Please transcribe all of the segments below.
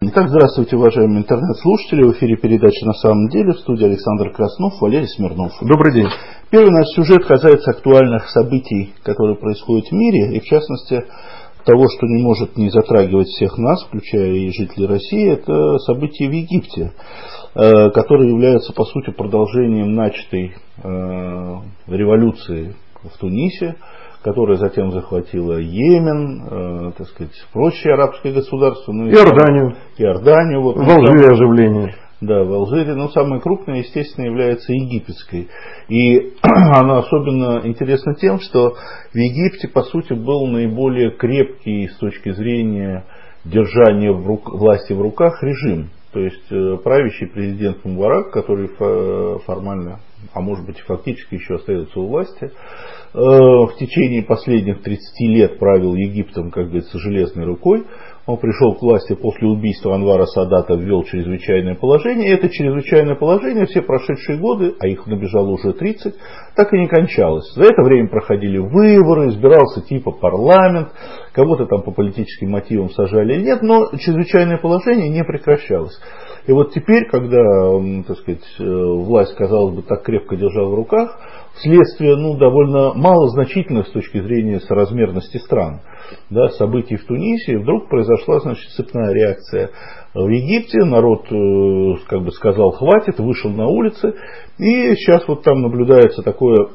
Итак, здравствуйте, уважаемые интернет-слушатели. В эфире передача «На самом деле», в студии Александр Краснов, Валерий Смирнов. Добрый день. Первый наш сюжет касается актуальных событий, которые происходят в мире, и в частности того, что не может не затрагивать всех нас, включая и жителей России, это события в Египте, которые являются, по сути, продолжением начатой революции в Тунисе, которая затем захватила Йемен, прочие арабские государства. Ну, Иорданию. Вот, в Алжире оживление. Да, в Алжире. Но самой крупной, естественно, является египетской. И она особенно интересна тем, что в Египте, по сути, был наиболее крепкий с точки зрения держания власти в руках режим. То есть правящий президент Мубарак, который формально, а может быть и фактически еще остается у власти, в течение последних 30 лет правил Египтом, как говорится, железной рукой. Он пришел к власти после убийства Анвара Садата, ввел чрезвычайное положение. И это чрезвычайное положение все прошедшие годы, а их набежало уже 30, так и не кончалось. За это время проходили выборы, избирался типа парламент, кого-то там по политическим мотивам сажали или нет, но чрезвычайное положение не прекращалось. И вот теперь, когда, власть, казалось бы, так крепко держала в руках, вследствие довольно малозначительных с точки зрения соразмерности стран, событий в Тунисе, вдруг произошла цепная реакция в Египте, народ сказал хватит, вышел на улицы, и сейчас вот там наблюдается такое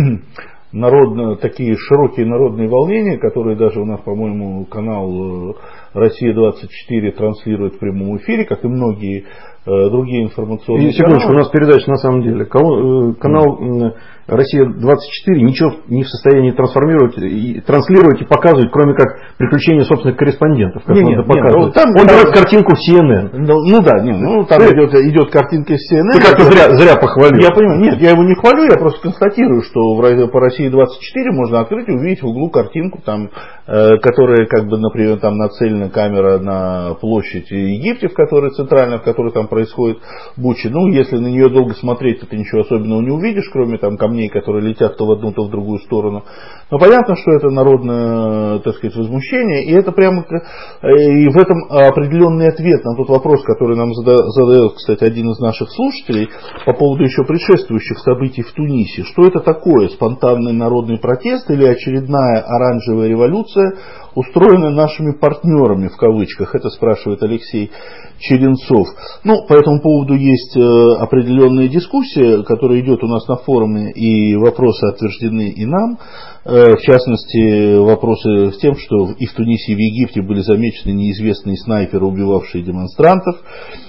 такие широкие народные волнения, которые даже у нас, по-моему, канал «Россия-24» транслирует в прямом эфире, как и многие другие информационные каналы. У нас передача на самом деле. Канал «Россия-24» ничего не в состоянии транслировать и показывать, кроме как приключения собственных корреспондентов. Как он берет картинку в CNN. Там идет картинка из CNN. Ты как-то зря похвалил. Я понимаю, нет, я его не хвалю, я просто констатирую, что по «России-24» можно открыть и увидеть в углу картинку, которая, например, там нацелена камера на площадь Египте, центральная, в которой там происходит буча. Если на нее долго смотреть, то ты ничего особенного не увидишь, кроме камней, которые летят то в одну, то в другую сторону. Но понятно, что это народное, возмущение, и это и в этом определенный ответ на тот вопрос, который нам задает, кстати, один из наших слушателей по поводу еще предшествующих событий в Тунисе. Что это такое? Спонтанный народный протест или очередная оранжевая революция, устроенная нашими партнерами, в кавычках? Это спрашивает Алексей Черенцов. По этому поводу есть определенная дискуссия, которая идет у нас на форуме, и вопросы отверждены и нам. В частности, вопросы с тем, что и в Тунисе, и в Египте были замечены неизвестные снайперы, убивавшие демонстрантов.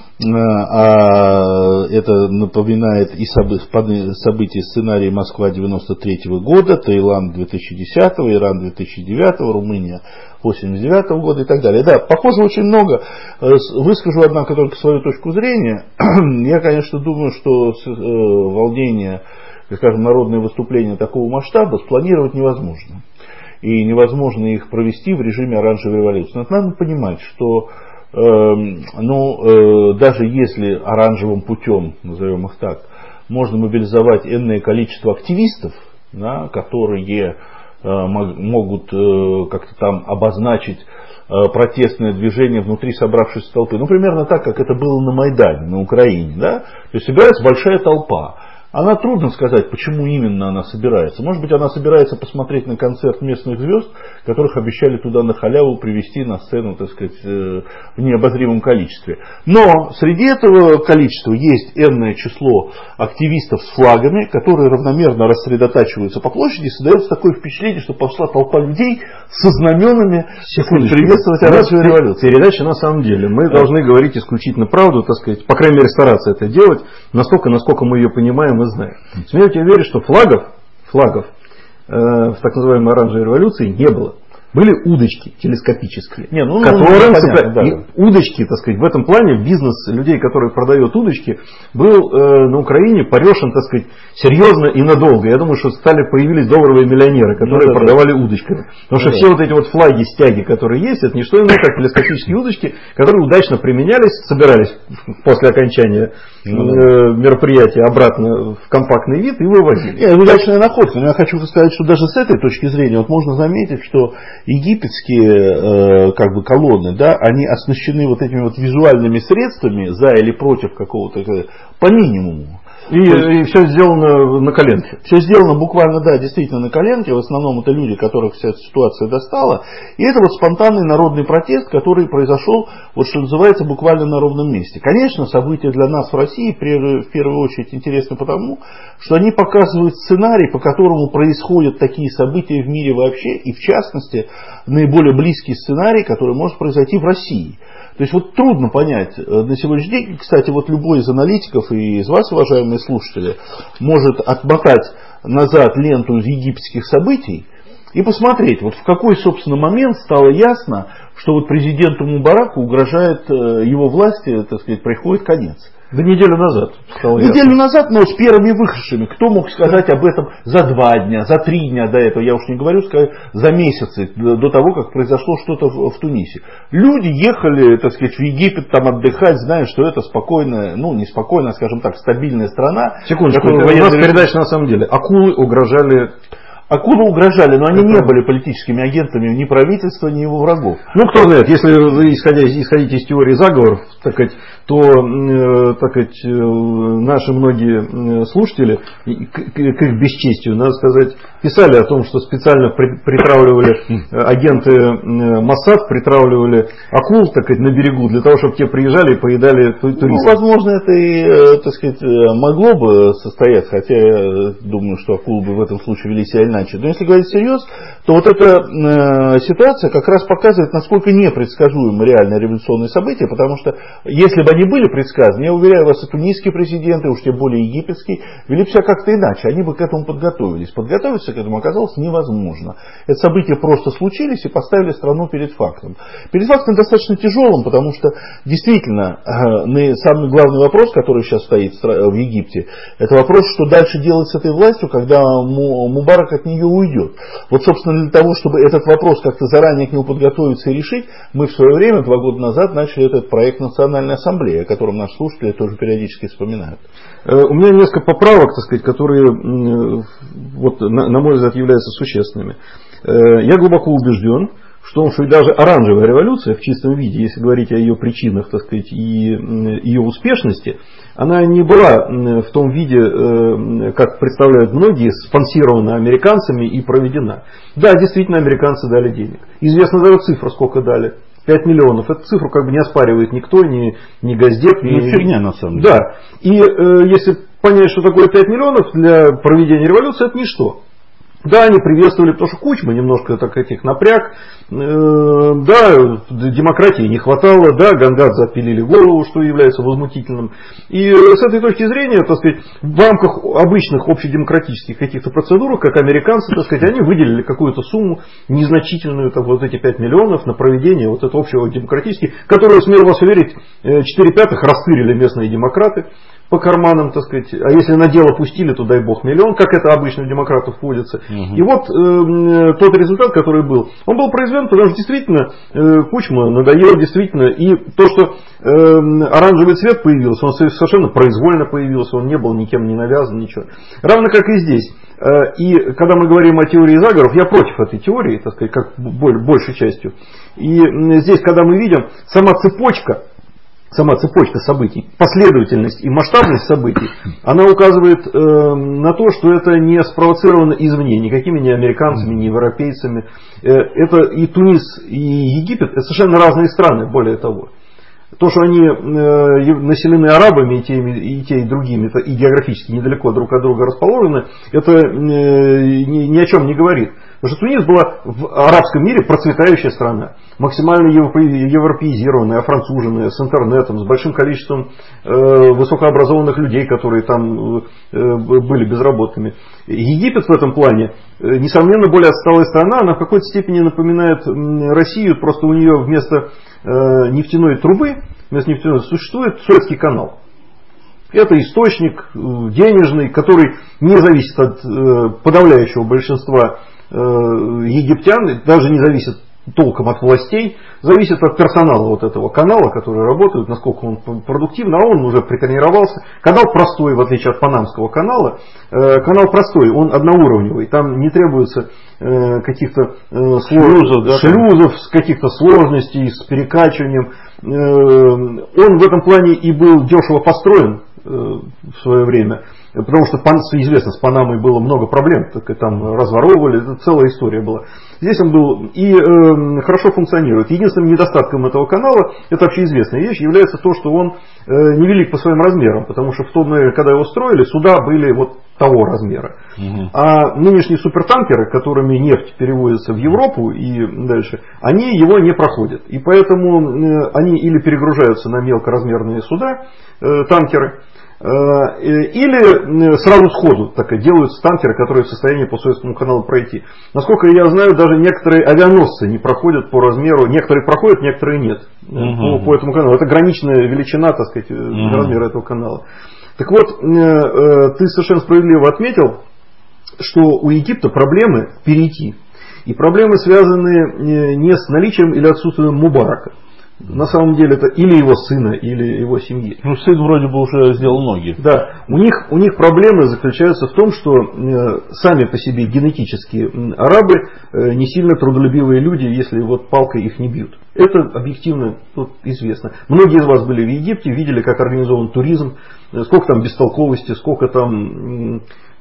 А это напоминает и события сценария Москва 93 года, Таиланд 2010, Иран 2009, Румыния 89 года и так далее. Да, похоже очень много. Выскажу, однако, только свою точку зрения. Я, конечно, думаю, что волнение, народные выступления такого масштаба спланировать невозможно. И невозможно их провести в режиме оранжевой революции. Но надо понимать, что даже если оранжевым путем, назовем их так, можно мобилизовать энное количество активистов, которые могут как-то там обозначить протестное движение внутри собравшейся толпы. Примерно так, как это было на Майдане, на Украине. То есть собирается большая толпа. Она, трудно сказать, почему именно она собирается. Может быть, она собирается посмотреть на концерт местных звезд, которых обещали туда на халяву привести на сцену, в необозримом количестве. Но среди этого количества есть энное число активистов с флагами, которые равномерно рассредотачиваются по площади, и создается такое впечатление, что пошла толпа людей со знаменами приветствовать оранжевую революцию. Передача на самом деле. Мы должны говорить исключительно правду, по крайней мере, стараться это делать, настолько, насколько мы ее понимаем и знаем. Смею верить, что флагов в так называемой оранжевой революции не было. Были удочки телескопические, удочки, в этом плане бизнес людей, которые продают удочки, был на Украине порешен, серьезно и надолго. Я думаю, что появились долларовые миллионеры, которые продавали удочками. Потому что все эти флаги, стяги, которые есть, это не что иное, как телескопические удочки, которые удачно применялись, собирались после окончания мероприятия обратно в компактный вид и вывозили. Удачная находка. Но я хочу сказать, что даже с этой точки зрения можно заметить, что египетские как бы колонны, да, они оснащены вот этими вот визуальными средствами за или против какого-то по минимуму. И все сделано на коленке. Все сделано буквально, да, действительно на коленке. В основном это люди, которых вся эта ситуация достала. И это вот спонтанный народный протест, который произошел, вот что называется, буквально на ровном месте. Конечно, события для нас в России в первую очередь интересны потому, что они показывают сценарий, по которому происходят такие события в мире вообще. И в частности, наиболее близкий сценарий, который может произойти в России. То есть вот трудно понять на сегодняшний день, кстати, вот любой из аналитиков и из вас, уважаемые слушатели, может отмотать назад ленту из египетских событий и посмотреть, вот в какой, собственно, момент стало ясно, что вот президенту Мубараку угрожает его власти, так сказать, приходит конец. Да неделю назад стало Неделю назад, но с первыми выходцами. Кто мог сказать об этом за 2 дня, за 3 дня до этого? Я уж не говорю, сказать, за месяцы до того, как произошло что-то в Тунисе. Люди ехали, так сказать, в Египет там отдыхать, зная, что это спокойная, ну не спокойная, скажем так, стабильная страна. Секундочку, у нас передача на самом деле. Акулы угрожали... Акулы угрожали, но они не были политическими агентами ни правительства, ни его врагов. Ну, кто знает, если вы исходить из теории заговоров, так сказать, то наши многие слушатели, к их бесчестию, надо сказать, писали о том, что специально притравливали агенты Моссад, притравливали акул, так сказать, на берегу, для того, чтобы те приезжали и поедали туристов. Ну, возможно, это и, так сказать, могло бы состояться, хотя я думаю, что акулы бы в этом случае вели себя иначе. Но если говорить всерьез, то вот эта ситуация как раз показывает, насколько непредсказуемы реальные революционные события, потому что если бы они были предсказаны, я уверяю вас, и тунисские президенты, уж тем более египетский, вели бы себя как-то иначе, они бы к этому подготовились. Подготовиться к этому оказалось невозможно. Это события просто случились и поставили страну перед фактом. Перед фактом достаточно тяжелым, потому что действительно самый главный вопрос, который сейчас стоит в Египте, это вопрос, что дальше делать с этой властью, когда Мубарак от нее уйдет. Вот, собственно, для того, чтобы этот вопрос как-то заранее к нему подготовиться и решить, мы в свое время, 2 года назад, начали этот проект Национальной ассамблеи, о котором наши слушатели тоже периодически вспоминают. У меня несколько поправок, так сказать, которые, вот, на мой взгляд, являются существенными. Я глубоко убежден, что и даже оранжевая революция в чистом виде, если говорить о ее причинах, так сказать, и ее успешности, она не была в том виде, как представляют многие, спонсирована американцами и проведена. Да, действительно, американцы дали денег. Известна даже цифра, сколько дали. 5 миллионов. Эту цифру как бы не оспаривает никто, ни Госдеп. Ну, фигня на самом деле. Да. И если понять, что такое 5 миллионов для проведения революции, это ничто. Да, они приветствовали, потому что Кучма немножко так этих напряг. Да, демократии не хватало. Да, Гонгадзе отпилили голову, что является возмутительным. И с этой точки зрения, так сказать, в рамках обычных общедемократических каких-то процедур, как американцы, так сказать, они выделили какую-то сумму незначительную, так, вот эти 5 миллионов на проведение вот этого общего демократического, которую, смею вас уверить, 4/5 растырили местные демократы по карманам, так сказать. А если на дело пустили, то дай бог миллион, как это обычно у демократов водится. И вот тот результат, который был, он был произведен, потому что действительно Кучма надоел, действительно. И то, что оранжевый цвет появился, он совершенно произвольно появился, он не был никем не навязан, ничего. Равно как и здесь. И когда мы говорим о теории заговоров, я против этой теории, так сказать, как большей частью. И здесь, когда мы видим, сама цепочка событий, последовательность и масштабность событий, она указывает на то, что это не спровоцировано извне, никакими ни американцами, ни европейцами. Это и Тунис, и Египет, это совершенно разные страны, более того. То, что они населены арабами, и те, и другими, и географически недалеко друг от друга расположены, это ни о чем не говорит. Потому что Тунис была в арабском мире процветающая страна, максимально европеизированная, офранцуженная, с интернетом, с большим количеством высокообразованных людей, которые там были безработными. Египет в этом плане, несомненно, более отсталая страна, она в какой-то степени напоминает Россию, просто у нее вместо нефтяной трубы, существует Суэцкий канал. Это источник денежный, который не зависит от подавляющего большинства египтян, даже не зависит толком от властей, зависит от персонала вот этого канала, который работает, насколько он продуктивен, а он уже притренировался. Канал простой, в отличие от панамского канала. Канал простой, он одноуровневый, там не требуется каких-то шлюзов, каких-то сложностей с перекачиванием. Он в этом плане и был дешево построен в свое время. Потому что, известно, с Панамой было много проблем, так и там разворовывали, это целая история была. Здесь он был и хорошо функционирует. Единственным недостатком этого канала, это общеизвестная вещь, является то, что он невелик по своим размерам, потому что в то время, когда его строили, суда были вот того размера. А нынешние супертанкеры, которыми нефть перевозится в Европу и дальше, они его не проходят. И поэтому они или перегружаются на мелкоразмерные суда, танкеры, или сразу сходу так и делают танкеры, которые в состоянии по Суэцкому каналу пройти. Насколько я знаю, даже некоторые авианосцы не проходят по размеру, некоторые проходят, некоторые нет по этому каналу. Это граничная величина, так сказать, размера этого канала. Так вот, ты совершенно справедливо отметил, что у Египта проблемы перейти. И проблемы связаны не с наличием или отсутствием Мубарака. На самом деле это или его сына, или его семьи. Ну, сын вроде бы уже сделал ноги. Да, у них проблемы заключаются в том, что сами по себе генетически арабы не сильно трудолюбивые люди, если вот палкой их не бьют. Это объективно известно. Многие из вас были в Египте, видели, как организован туризм, сколько там бестолковости, сколько там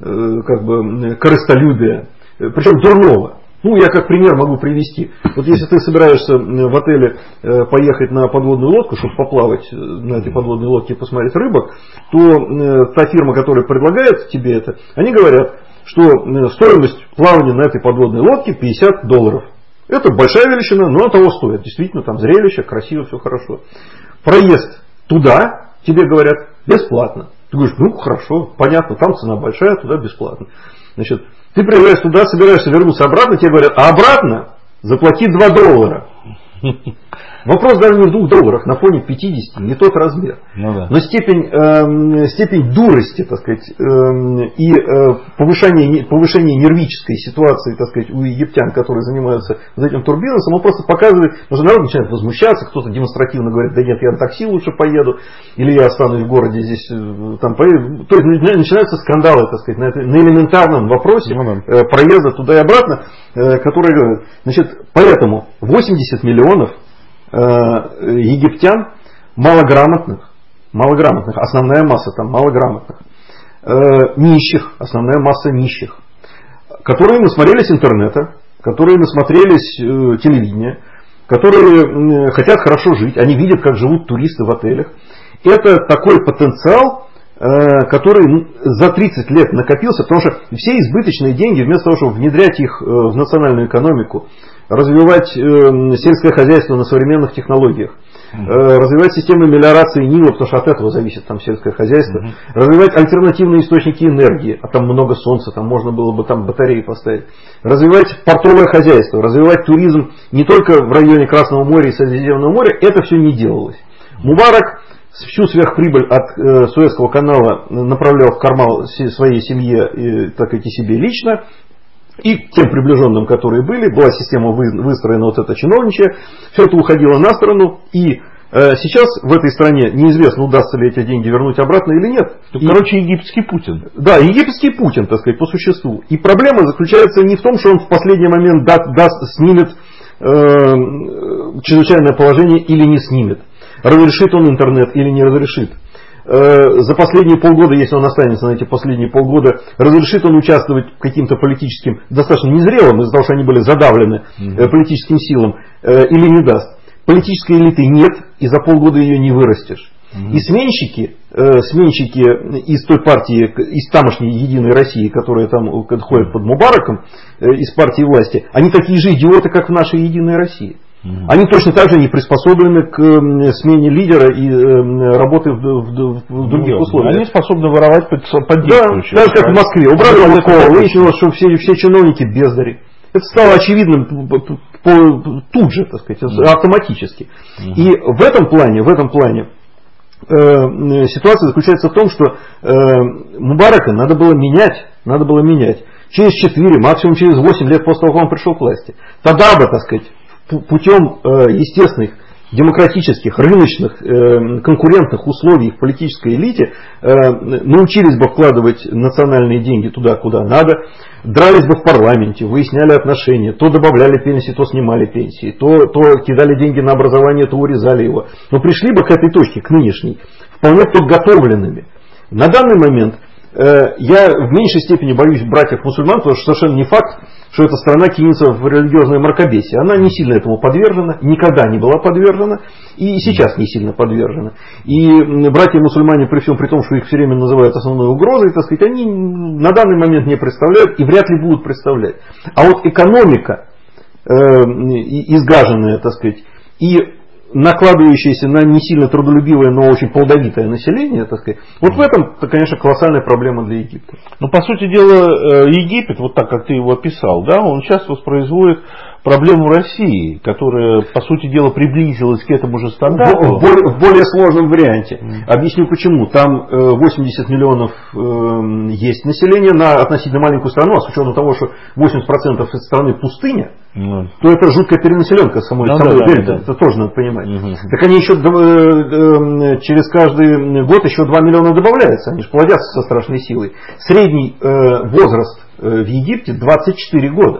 корыстолюбия, причем дурного. Ну, я как пример могу привести. Вот если ты собираешься в отеле поехать на подводную лодку, чтобы поплавать на этой подводной лодке и посмотреть рыбок, то та фирма, которая предлагает тебе это, они говорят, что стоимость плавания на этой подводной лодке $50. Это большая величина, но того стоит. Действительно, там зрелище, красиво, все хорошо. Проезд туда, тебе говорят, бесплатно. Ты говоришь, ну хорошо, понятно, там цена большая, туда бесплатно. Значит, ты приезжаешь туда, собираешься вернуться обратно, тебе говорят, а обратно заплати $2. Вопрос даже не в $2, на фоне 50, не тот размер. Ну, да. Но степень дурости, так сказать, и повышение нервической ситуации, так сказать, у египтян, которые занимаются этим турбизнесом, он просто показывает, что народ начинает возмущаться, кто-то демонстративно говорит, да нет, я на такси лучше поеду, или я останусь в городе здесь, там поеду. То есть начинаются скандалы, так сказать, на элементарном вопросе проезда туда и обратно, которые говорят, значит, поэтому 80 миллионов египтян малограмотных, основная масса там малограмотных, нищих, основная масса нищих, которые насмотрелись интернета, которые насмотрелись телевидения, которые хотят хорошо жить, они видят, как живут туристы в отелях. Это такой потенциал, который за 30 лет накопился, потому что все избыточные деньги, вместо того, чтобы внедрять их в национальную экономику, развивать сельское хозяйство на современных технологиях, развивать системы мелиорации Нила, потому что от этого зависит там сельское хозяйство, развивать альтернативные источники энергии, а там много солнца, там можно было бы там батареи поставить, развивать портовое хозяйство, развивать туризм не только в районе Красного моря и Средиземного моря, это все не делалось. Мубарак всю сверхприбыль от Суэцкого канала направлял в карман своей семье, так и себе лично. И тем приближенным, которые были, была система выстроена вот эта чиновничья, все это уходило на сторону, и сейчас в этой стране неизвестно, удастся ли эти деньги вернуть обратно или нет. Короче, египетский Путин. Да, египетский Путин, так сказать, по существу. И проблема заключается не в том, что он в последний момент снимет чрезвычайное положение или не снимет. Разрешит он интернет или не разрешит. За последние полгода, если он останется на эти последние полгода, разрешит он участвовать каким-то политическим, достаточно незрелым, из-за того, что они были задавлены политическим силам, или не даст. Политической элиты нет, и за полгода ее не вырастешь. И сменщики из той партии, из тамошней Единой России, которые там ходят под Мубараком, из партии власти, они такие же идиоты, как в нашей Единой России. Они точно так же не приспособлены к смене лидера и работы в других условиях. Они способны воровать под действующих. Да, так как в Москве. Убрали Лукова, выяснилось, что все чиновники бездари. Это стало очевидным тут же, так сказать, автоматически. И в этом плане ситуация заключается в том, что Мубарака надо было менять через 4, максимум через 8 лет после того, как он пришел к власти. Тогда бы, так сказать, путем естественных, демократических, рыночных, конкурентных условий в политической элите научились бы вкладывать национальные деньги туда, куда надо, дрались бы в парламенте, выясняли отношения, то добавляли пенсии, то снимали пенсии, то кидали деньги на образование, то урезали его. Но пришли бы к этой точке, к нынешней, вполне подготовленными. На данный момент я в меньшей степени боюсь братьев-мусульман, потому что совершенно не факт, что эта страна кинется в религиозное мракобесие. Она не сильно этому подвержена, никогда не была подвержена и сейчас не сильно подвержена. И братья-мусульмане, при всем при том, что их все время называют основной угрозой, так сказать, они на данный момент не представляют и вряд ли будут представлять. А вот экономика, изгаженная, так сказать, и накладывающееся на не сильно трудолюбивое, но очень плодовитое население, так сказать, вот в этом, конечно, колоссальная проблема для Египта. Ну, по сути дела, Египет, вот так, как ты его описал, да, он сейчас воспроизводит проблему России, которая, по сути дела, приблизилась к этому же стандарту. В более сложном варианте. Объясню почему. Там 80 миллионов есть население на относительно маленькую страну, а с учетом того, что 80% этой страны пустыня, то это жуткая перенаселенка самой дельты. Это тоже надо понимать. Так они еще через каждый год еще 2 миллиона добавляются. Они же плодятся со страшной силой. Средний возраст в Египте 24 года.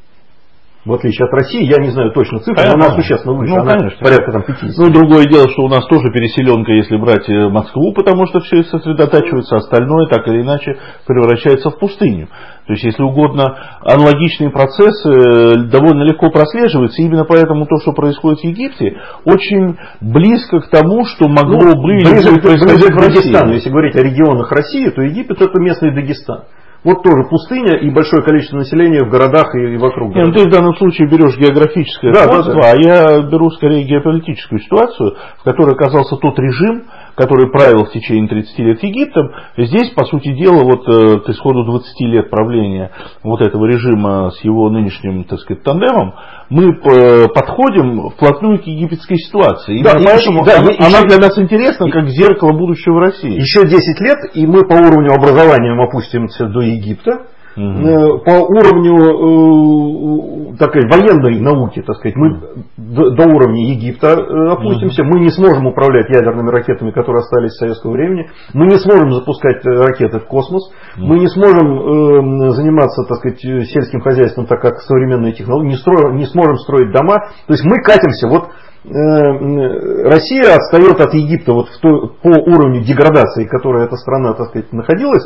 В отличие от России, я не знаю точно цифры, но она существенно выше, ну, она конечно, порядка там 50. Ну, другое дело, что у нас тоже переселенка, если брать Москву, потому что все сосредотачивается, остальное так или иначе превращается в пустыню. То есть, если угодно, аналогичные процессы довольно легко прослеживаются, именно поэтому то, что происходит в Египте, очень близко к тому, что могло бы происходить в России. Если говорить о регионах России, то Египет это местный Дагестан. Вот тоже пустыня и большое количество населения в городах и вокруг городов. Ты в данном случае берешь географическое сходство, а я беру скорее геополитическую ситуацию, в которой оказался тот режим, который правил в течение 30 лет Египтом. Здесь, по сути дела, вот к исходу 20 лет правления вот этого режима с его нынешним, так сказать, тандемом, мы подходим вплотную к египетской ситуации. Да, поэтому она для нас интересна, как зеркало будущего России. Еще 10 лет, и мы по уровню образования опустимся до Египта. По уровню такой военной науки, так сказать, мы до уровня Египта опустимся. Мы не сможем управлять ядерными ракетами, которые остались с советского времени. Мы не сможем запускать ракеты в космос. Мы не сможем заниматься, так сказать, сельским хозяйством, так как современные технологии. Не сможем строить дома. То есть мы катимся. Вот Россия отстает от Египта вот по уровню деградации, в которой эта страна, так сказать, находилась.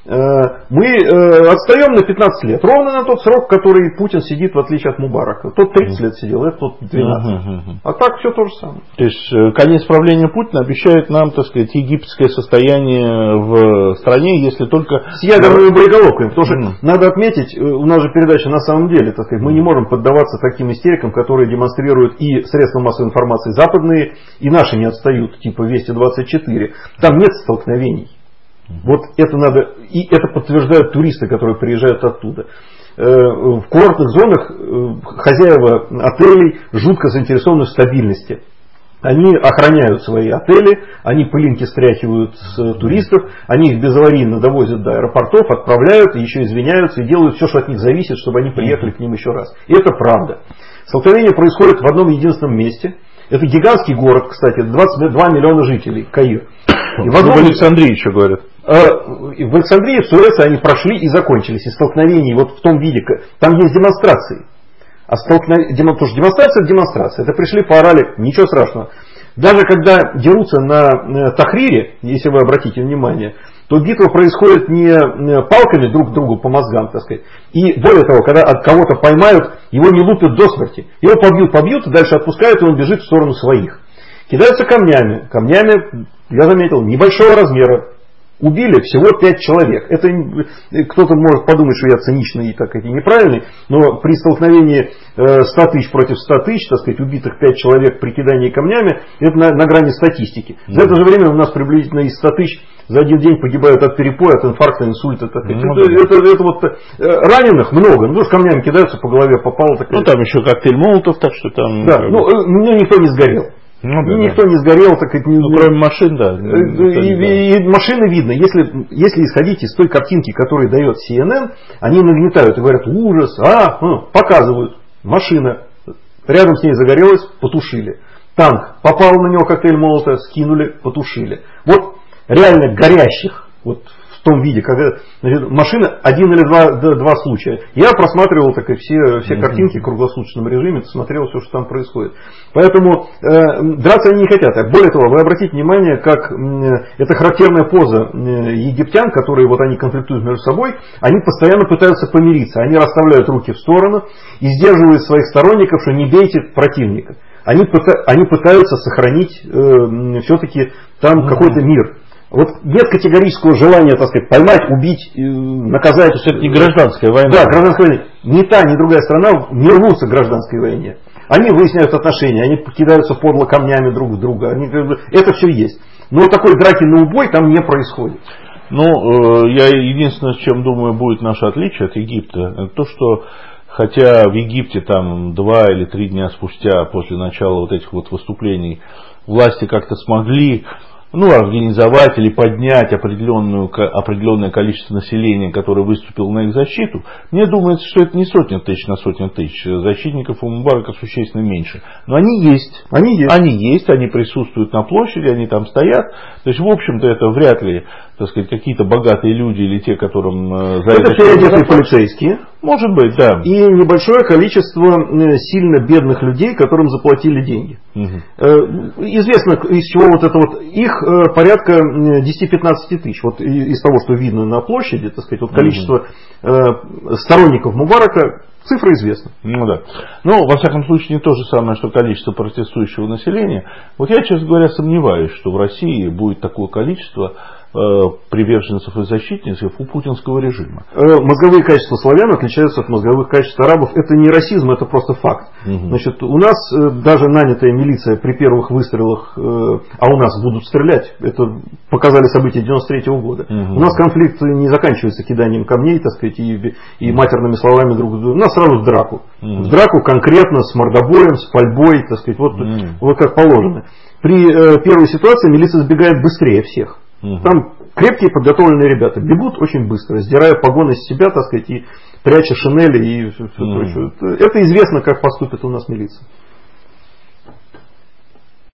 Мы отстаем на 15 лет. Ровно на тот срок, который Путин сидит, в отличие от Мубарака. Тот 30 лет сидел, это тот 12. А так все то же самое. То есть конец правления Путина обещает нам, так сказать, египетское состояние в стране, если только... С ядерными боеголовками. Потому что надо отметить, у нас же передача на самом деле, так сказать, мы не можем поддаваться таким истерикам, которые демонстрируют и средства массовой информации западные, и наши не отстают, типа Вести-24. Там нет столкновений. Вот это надо, и это подтверждают туристы, которые приезжают оттуда. В курортных зонах хозяева отелей жутко заинтересованы в стабильности. Они охраняют свои отели, они пылинки стряхивают с туристов, они их безаварийно довозят до аэропортов, отправляют, и еще извиняются и делают все, что от них зависит, чтобы они приехали к ним еще раз. И это правда. Столкновение происходит в одном единственном месте. Это гигантский город, кстати, 22 миллиона жителей, Каир. И в Александрии еще говорят. В Александрии, в Суэце они прошли и закончились. И столкновений вот в том виде, там есть демонстрации. Потому что демонстрация это демонстрация. Это пришли, поорали, ничего страшного. Даже когда дерутся на Тахрире, если вы обратите внимание, то битва происходит не палками друг другу по мозгам, так сказать. И более того, когда от кого-то поймают, его не лупят до смерти. Его побьют, и дальше отпускают, и он бежит в сторону своих. Кидаются камнями. Камнями, я заметил, небольшого размера. Убили всего 5 человек. Это кто-то может подумать, что я циничный и так и неправильный, но при столкновении 100 тысяч против 100 тысяч, так сказать, убитых 5 человек при кидании камнями, это на грани статистики. За это же время у нас приблизительно из 100 тысяч за один день погибают от перепоя, от инфаркта, инсульта. Так сказать. Это вот раненых много, ну что камнями кидаются, по голове попало. Так, ну там еще коктейль Молотов, так что там... Да, никто не сгорел. Никто не сгорел, так сказать, кроме машин, да. И машины видно. Если исходить из той картинки, которую дает CNN, они нагнетают и говорят: ужас, показывают. Машина рядом с ней загорелось, потушили. Танк попал на него коктейль Молотова, скинули, потушили. Вот реально горящих, вот в том виде, когда машина один или два случая. Я просматривал так и все картинки в круглосуточном режиме, смотрел все, что там происходит. Поэтому драться они не хотят. Более того, вы обратите внимание, как это характерная поза египтян, которые вот они конфликтуют между собой, они постоянно пытаются помириться. Они расставляют руки в сторону и сдерживают своих сторонников, что не бейте противника. Они пытаются сохранить все-таки там какой-то мир. Вот нет категорического желания, так сказать, поймать, убить, наказать. То есть это не гражданская война. Да, гражданская война. Ни та, ни другая страна не рвутся к гражданской войне. Они выясняют отношения, они кидаются подло камнями друг в друга. Это все есть. Но такой драки на убой там не происходит. Ну, я единственное, с чем думаю, будет наше отличие от Египта, это то, что хотя в Египте там 2 или 3 дня спустя после начала вот этих вот выступлений власти как-то смогли организовать или поднять определенное количество населения, которое выступило на их защиту, мне думается, что это не сотни тысяч на сотни тысяч. Защитников у Мубарака существенно меньше. Но они есть. Они присутствуют на площади, они там стоят. То есть, в общем-то, это вряд ли, так сказать, какие-то богатые люди или те, которым за это переодетые полицейские. Может быть, да. И небольшое количество сильно бедных людей, которым заплатили деньги. Известно, из чего вот это вот. Их порядка 10-15 тысяч. Вот из того, что видно на площади, так сказать, вот количество сторонников Мубарака, цифра известна. Ну да. Но, во всяком случае, не то же самое, что количество протестующего населения. Вот я, честно говоря, сомневаюсь, что в России будет такое количество приверженцев и защитников у путинского режима. Мозговые качества славян отличаются от мозговых качеств арабов. Это не расизм, это просто факт. Значит, у нас даже нанятая милиция при первых выстрелах, а у нас будут стрелять, это показали события 93-го года. У нас конфликт не заканчивается киданием камней, так сказать, и матерными словами друг к другу. У нас сразу в драку. В драку конкретно с мордобоем, с пальбой, так сказать, вот как положено. При первой ситуации милиция сбегает быстрее всех. Там крепкие подготовленные ребята бегут очень быстро, сдирая погоны с себя, так сказать, и пряча шинели и все прочее. Это известно, как поступит у нас милиция.